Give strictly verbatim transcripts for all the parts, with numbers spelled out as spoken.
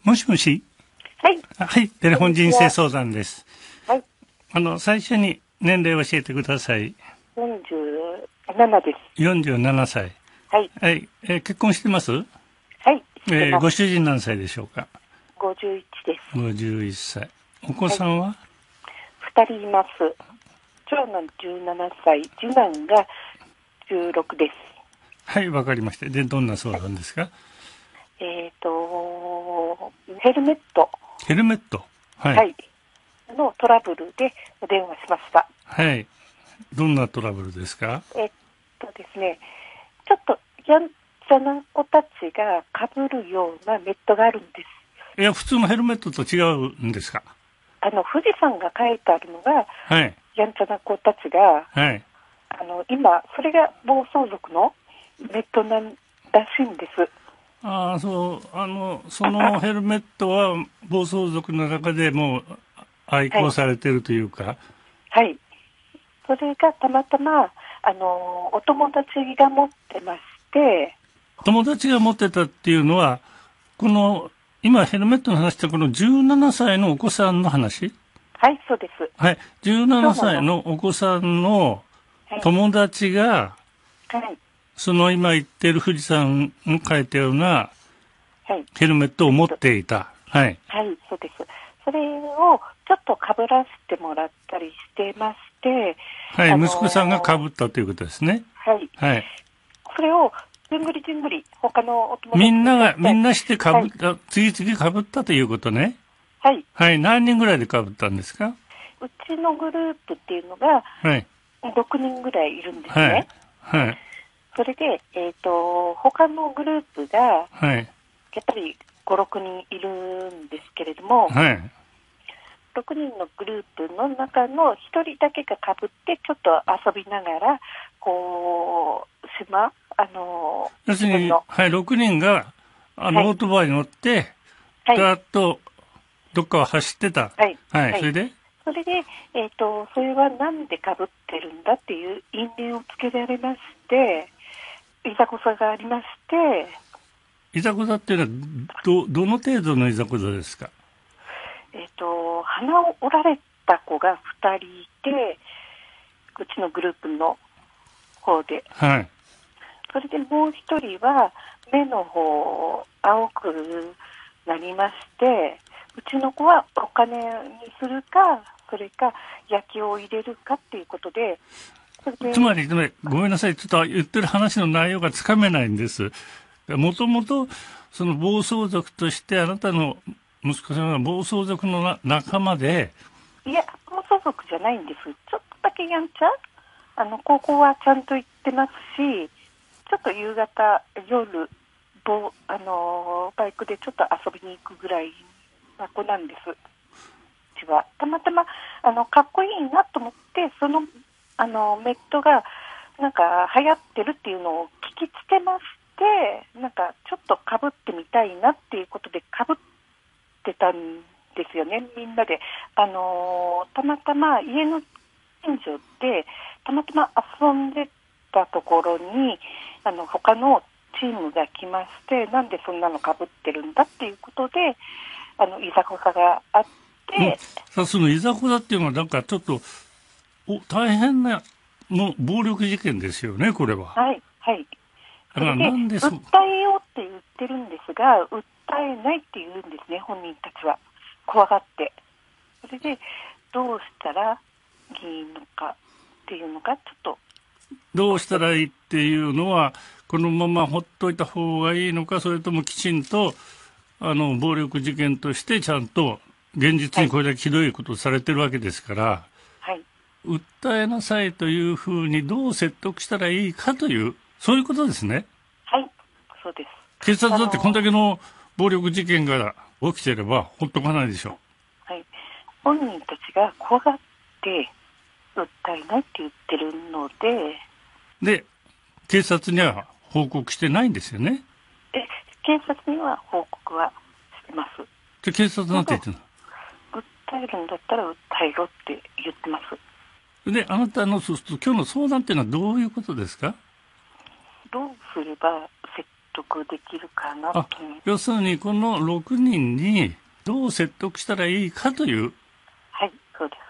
もしもし。 はい。 はい。テレフォン人生相談です。 はい。 あの、最初に年齢を教えてください。 よんじゅうななです。 よんじゅうななさい。 はい。 はい。えー結婚してます？ はい。しえーごてます。 主人何歳でしょうか？ ごじゅういちです。 ごじゅういっさい。お子はい。 さんは？ ふたりいます。長男じゅうななさい、次男がじゅうろくです。 はい、わかりました。で、どんな相談ですか？ えっ、と、ヘルメット、 ヘルメット。はい。 はい、のトラブルでお電話しました。 はい。どんなトラブルですか？ えっとですね、ちょっとやんちゃな子たちが被るようなネットがあるんです。 いや、普通のヘルメットと違うんですか？ あの、富士山が書いてあるのが、 はい。 やんちゃな子たちが、 はい。 あの今、それが暴走族のネットなんらしいんです。 ああ、そう、あの、そのヘルメットは暴走族の中でもう愛はい、 好されてるというか、 はい、それがたまたまあのお友達が持ってまして、 友達が持ってたっていうのは、この、今ヘルメットの話ってこのじゅうななさいのお子さんの話？ はい、そうです。 はい。じゅうななさい長男の、 のお子さんのはい、 友達が、 はい、 その今言ってる富士山に書いたようなはい、 ヘルメットを持っていた。はい。 はい、そうです。それをちょっとかぶらせてもらったりしてまして、 はい。 あの息子さんが被ったということですね。 はい、 はい。 それをじゅんぐりじゅんぐり他のお友達みんなが、 にみんなして被はい、 った、次々被ったということね。 はい、 はい。何人ぐらいで被ったんですか？ うちのグループっていうのがはい。 ろくにんぐらいいるんですね。 はい。はい。 それで、えっ、と、他のグループが、 はい。 やっぱりご、ろくにんいるんですけれども、 はい。 ろくにんのグループの中のひとりだけがかぶって、ちょっと遊びながら、こう、島、あの、 要するに、 自分の、 はい、ろくにんが、あの、 はい、 オートバイに乗って、 はい、 だーっと、どっかを走ってた。 はい、 はい。 はい。 それでそれで、えっ、と、それはなんでかぶってるんだっていう因縁をつけられまして、いざこざがありまして、 いざこざっていうのは、ど、どの程度のいざこざですか？ えっ、と、鼻を折られた子がふたりいて、うちのグループの方で。 はい。 それでもう一人は、目の方、青くなりまして、うちの子はお金にするか、それか焼きを入れるかっていうことで、それで、 つまり、つまりごめんなさい。ちょっと言ってる話の内容がつかめないんです。もともと、その暴走族としてあなたの息子さんは暴走族のな仲間で、 いや、暴走族じゃないんです。ちょっとだけやんちゃあの、高校はちゃんと行ってますし、ちょっと夕方、夜、ぼあのバイクでちょっと遊びに行くぐらいな子なんです。うちはたまたまあのかっこいいなと思って、そのあのメットがなんか流行ってるっていうのを聞きつけまして、なんかちょっとかぶってみたいなっていうことでかぶってたんですよね、みんなで。あのたまたま家の近所でたまたま遊んでたところに、あの他のチームが来まして、なんでそんなのかぶってるんだっていうことで、あのいざこざがあって、 さあそのいざこざっていうのはなんかちょっとお大変なの暴力事件ですよね、これは。 はいはい、そだかられでなんでそ訴えようって言ってるんですが、訴えないって言うんですね、本人たちは怖がって。それでどうしたらいいのかっていうのがちょっと、 どうしたらいいっていうのは、このままほっといた方がいいのか、それともきちんとあの暴力事件としてちゃんと現実にこれだけひどいことをされてるわけですから、 はい、 訴えなさいというふうにどう説得したらいいかという、そういうことですね。 はい、そうです。 警察だってこんだあのけの暴力事件が起きてればほっとかないでしょはい、本人たちが怖がって訴えないって言ってるので、 う。で、警察には報告してないんですよね。 え警察には報告はしてます。 で、警察なんて言ってる訴えるんだったら訴えろって言ってます。 の。で、あなたのそうすると今日の相談っていうのはどういうことですか？ どうすれば説得得できるかなあ、 と。 要するにこのろくにんにどう説得したらいいかという、 はい、そうです。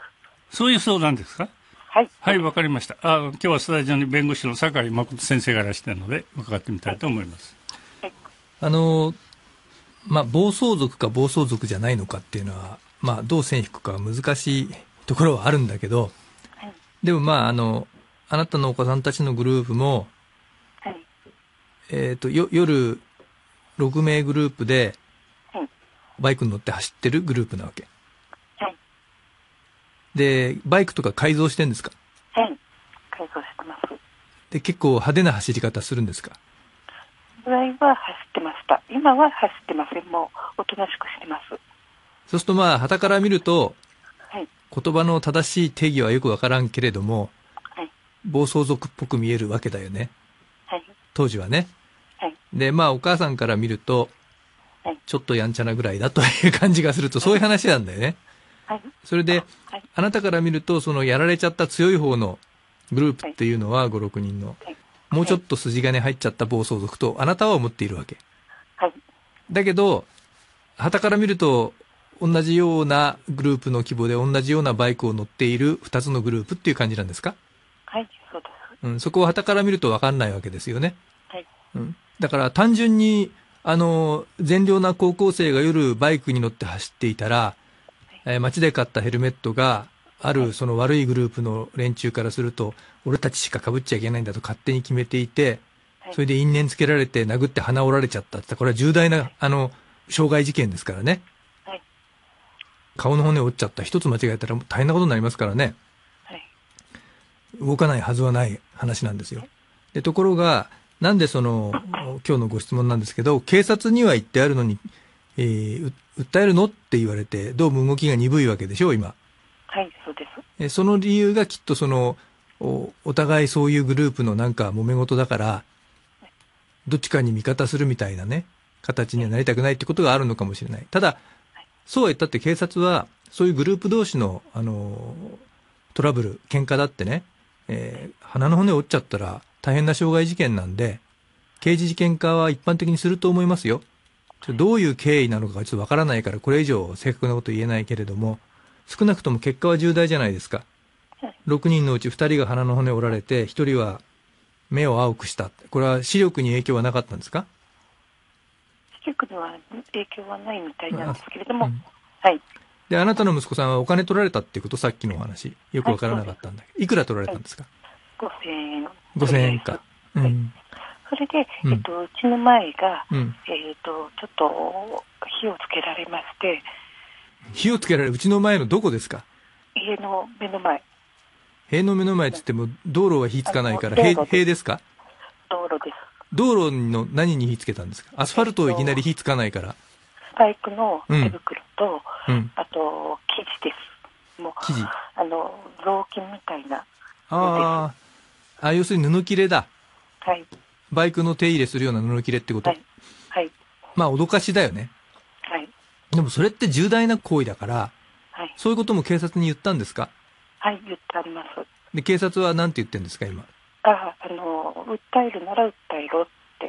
そういう相談ですか？ はい。 はい、わかりました。あ、今日はスタジオに弁護士の酒井誠先生がいらしているので、伺ってみたいと思います。 はい。 あの、まあ、暴走族か暴走族じゃないのかっていうのは、まあ、どう線引くかは難しいところはあるんだけど、 はい。 でもまあ、あの、あなたのお子さんたちのグループも、 はい。 えっと、よ、夜、ろくめいグループで、 はい。 バイクに乗って走ってるグループなわけ。 はい。 で、バイクとか改造してんですか？ はい。改造してます。 で、結構派手な走り方するんですか？ ぐらいは走ってました。今は走ってません。もう、おとなしくしてます。 そうするとまあ、傍から見ると、 はい。 言葉の正しい定義はよくわからんけれども、 はい。 暴走族っぽく見えるわけだよね。 はい。 当時はね。 はい。 で、まあ、お母さんから見ると、 はい。 ちょっとやんちゃなぐらいだという感じがすると、そういう話なんだよね。 はい。 それで、 はい。 あなたから見ると、そのやられちゃった強い方のグループっていうのはご、ろくにんの、 はい。 もうちょっと筋金入っちゃった暴走族とあなたは思っているわけ。 はい。 だけど、傍から見ると、同じようなグループの規模で同じようなバイクを乗っている二つのグループっていう感じなんですか？ はい。そうです。 うん、そこを傍から見るとわかんないわけですよね。 はい。 うん。だから単純に、あの、善良な高校生が夜バイクに乗って走っていたら、えー街で買ったヘルメットがあるその悪いグループの連中からすると、俺たちしか被っちゃいけないんだと勝手に決めていて、 はい。 それで因縁つけられて殴って鼻折られちゃったって、これは重大な、あの、傷害事件ですからね。 はい。 顔の骨折っちゃった。一つ間違えたら大変なことになりますからね。 はい。 動かないはずはない話なんですよ。で、ところが、なんでその、今日のご質問なんですけど、警察には言ってあるのに、えー、う訴えるのって言われて、どうも動きが鈍いわけでしょう、今。 はい。そうです。 えその理由がきっとその、お、お互いそういうグループのなんか揉め事だから、どっちかに味方するみたいなね、形にはなりたくないってことがあるのかもしれない。ただ、そうは言ったって警察は、そういうグループ同士の、あの、トラブル、喧嘩だってね、えー鼻の骨折っちゃったら大変な傷害事件なんで、刑事事件化は一般的にすると思いますよ。ちょどういう経緯なのかがちょっとわからないから、これ以上正確なこと言えないけれども、少なくとも結果は重大じゃないですか。ろくにんのうちふたりが鼻の骨折られて、ひとりは目を青くした。これは視力に影響はなかったんですか？ 視力には影響はないみたいなんですけれども、 うんはい。 で、あなたの息子さんはお金取られたっていうこと、さっきのお話。よくわからなかったんだけど。いくら取られたんですか？ ごせんえん。 ごせんえんか。うはい。 ん。 それで、 うんえっと、うちの前が、 うん。 えっと、ちょっと火をつけられまして、 火をつけられる、うちの前のどこですか？ 家の目の前、 塀の目の前って言っても、道路は火つかないから、塀、 あの道路塀ですか？ 道路です。 道路の何に火つけたんですか？アスファルトをいきなり火つかないから。 スパイクの手袋と、 うん。 あと、生地です。もう、 生地。 あの、雑巾みたいな。 ああ。あ、要するに布切れだ。 はい。 バイクの手入れするような布切れってこと。 はい。はい。 まあ、脅かしだよね。 はい。 でもそれって重大な行為だから、 はい。 そういうことも警察に言ったんですか？ はい、言ってあります。 で、警察は何て言ってんですか、今。 あ、あの、訴えるなら訴えろって。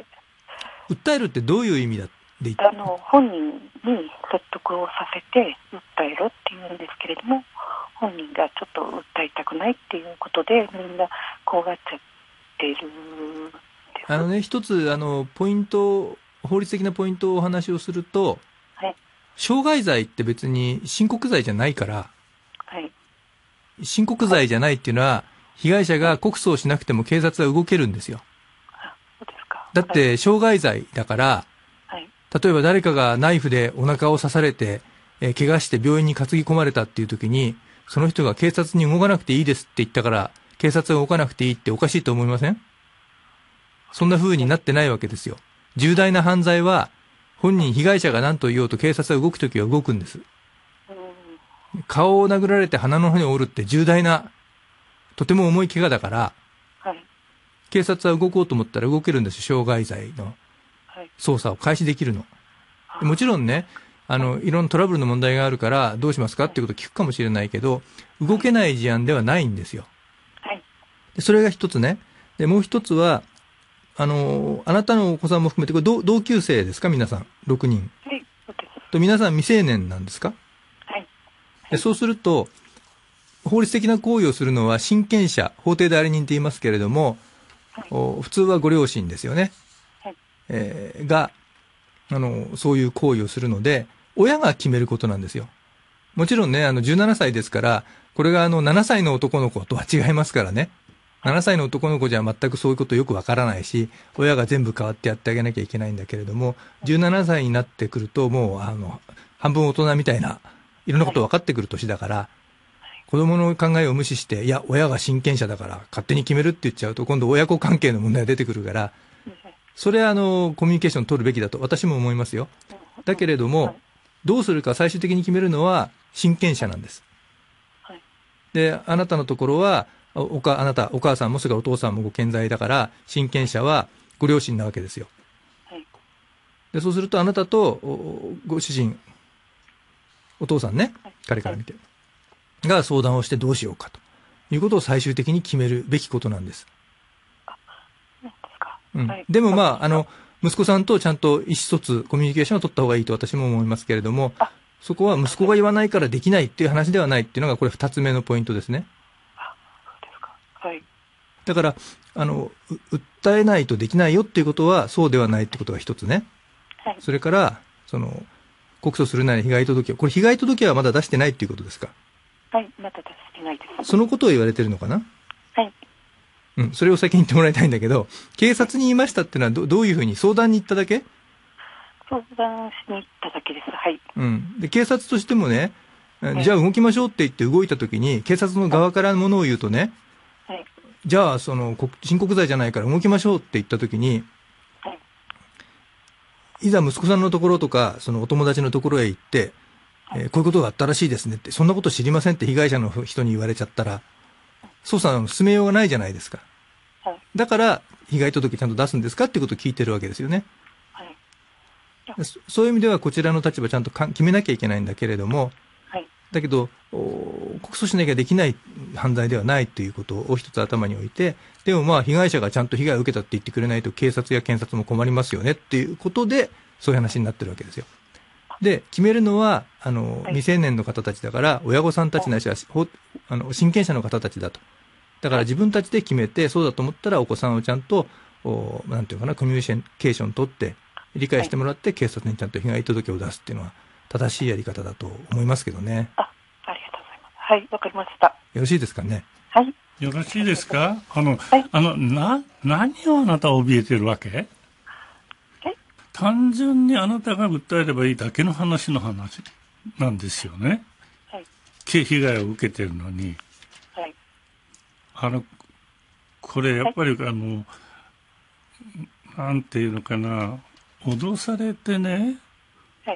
訴えるってどういう意味だって言ってあの、本人に説得をさせて訴えろって言うんですけれども、本人がちょっと訴えたくないっていうことで、みんな怖がっちゃってるんです。 あのね、一つ、あの、ポイント、法律的なポイントをお話をすると、 はい。 傷害罪って別に申告罪じゃないから、 はい。 申告罪じゃないっていうのは、被害者が告訴をしなくても警察は動けるんですよ。 あ、そうですか。 だって、傷害罪だから、 はい。 例えば誰かがナイフでお腹を刺されて、えー怪我して病院に担ぎ込まれたっていう時に、その人が警察に動かなくていいですって言ったから、警察が動かなくていいっておかしいと思いません？そんな風になってないわけですよ。重大な犯罪は、本人、被害者が何と言おうと警察は動くときは動くんです。 うん。 顔を殴られて鼻の骨を折るって重大な、とても重い怪我だから、 はい。 警察は動こうと思ったら動けるんですよ。傷害罪のはい。 捜査を開始できるの。もちろんね、あの、いろんなトラブルの問題があるから、どうしますかっていうことを聞くかもしれないけど、動けない事案ではないんですよ。 はい。 でそれが一つね。で、もう一つは、 あの、あなたのお子さんも含めて、これ同同級生ですか皆さん。ろくにん。 はい、そうです。 と、皆さん未成年なんですか？ はい。 でそうすると、法律的な行為をするのは親権者、法定代理人と言いますけれども、はい、お普通はご両親ですよね。はい。えー、が、あの、そういう行為をするので、親が決めることなんですよ。もちろんね、あの、じゅうななさいですから、これがあの、ななさいの男の子とは違いますからね。ななさいの男の子じゃ全くそういうことよくわからないし、親が全部代わってやってあげなきゃいけないんだけれども、じゅうななさいになってくると、もう、あの、半分大人みたいな、いろんなこと分かってくる年だから、子供の考えを無視して、いや、親が親権者だから勝手に決めるって言っちゃうと、今度親子関係の問題が出てくるから、それはあの、コミュニケーション取るべきだと私も思いますよ。だけれども、どうするか最終的に決めるのは親権者なんです。で、あなたのところは、おか、あなた、お母さんもそれからお父さんもご健在だから、親権者はご両親なわけですよ。で、そうするとあなたとご主人、お父さんね、彼から見て、が相談をしてどうしようかということを最終的に決めるべきことなんです。うん、でもまあ、あの、息子さんとちゃんと意思疎通、コミュニケーションを取った方がいいと私も思いますけれども、そこは息子が言わないからできないっていう話ではないっていうのがこれ二つ目のポイントですね。 あ、そうですか。はい。 だから、あの、訴えないとできないよっていうことはそうではないってことが一つね。はい。それから、その、告訴するなり被害届を、これ被害届はまだ出してないっていうことですか？ はい、まだ出してないです。 そのことを言われてるのかな？ はい。 うん、それを先に言ってもらいたいんだけど、警察に言いましたっていうのはど、どういうふうに相談に行っただけ？ 相談しに行っただけです。はい。 うん。で、警察としてもね、じゃあ動きましょうって言って動いたときに、警察の側からものを言うとね、はい。じゃあ、その、親告罪じゃないから動きましょうって言ったときに、はい。いざ息子さんのところとか、そのお友達のところへ行って、はい、えー、こういうことがあったらしいですねって、そんなこと知りませんって被害者の人に言われちゃったら、捜査の進めようがないじゃないですか。はい、だから、被害届ちゃんと出すんですかってことを聞いてるわけですよね。はい、そういう意味では、こちらの立場ちゃんとか決めなきゃいけないんだけれども、はい、だけど、告訴しなきゃできない犯罪ではないということを一つ頭に置いて、でもまあ、被害者がちゃんと被害を受けたって言ってくれないと、警察や検察も困りますよねっていうことで、そういう話になってるわけですよ。で、決めるのは、あの、はい、未成年の方たちだから、親御さんたちないしは、あの、親権者の方たちだと。だから自分たちで決めて、そうだと思ったらお子さんをちゃんと、おなんていうかな、コミュニケーション取って、理解してもらって、警察にちゃんと被害届を出すっていうのは、正しいやり方だと思いますけどね。 あ、ありがとうございます。はい、わかりました。 よろしいですかね。 はい。 よろしいですか？あの、はい、あの、な、何をあなたは怯えてるわけ？単純にあなたが訴えればいいだけの話の話なんですよね。はい。被害を受けてるのに。はい。あの、これやっぱり、はい、あの、なんていうのかな、脅されてね、はい。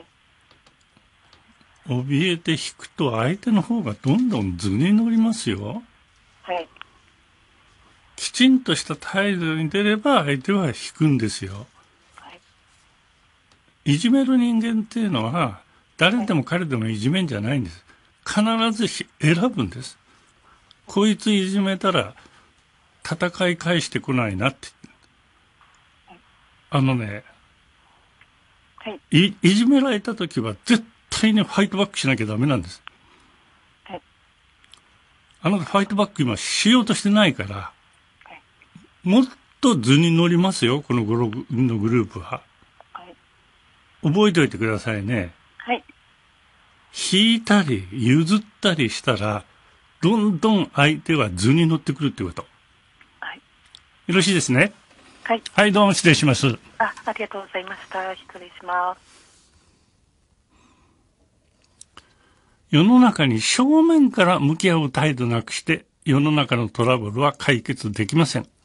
怯えて引くと相手の方がどんどん図に乗りますよ。はい。きちんとした態度に出れば相手は引くんですよ。いじめる人間っていうのは誰でも彼でもいじめんじゃないんです。必ず選ぶんです。こいついじめたら戦い返してこないなって。あのね、はい、い, いじめられた時は絶対にファイトバックしなきゃダメなんです。はい、あなたファイトバック今しようとしてないから、はい、もっと図に乗りますよ、このグループは。覚えておいてくださいね。はい。引いたり譲ったりしたら、どんどん相手は図に乗ってくるってこと。はい。よろしいですね。はい。はい、どうも失礼します。 あ、ありがとうございました。失礼します。 世の中に正面から向き合う態度なくして、世の中のトラブルは解決できません。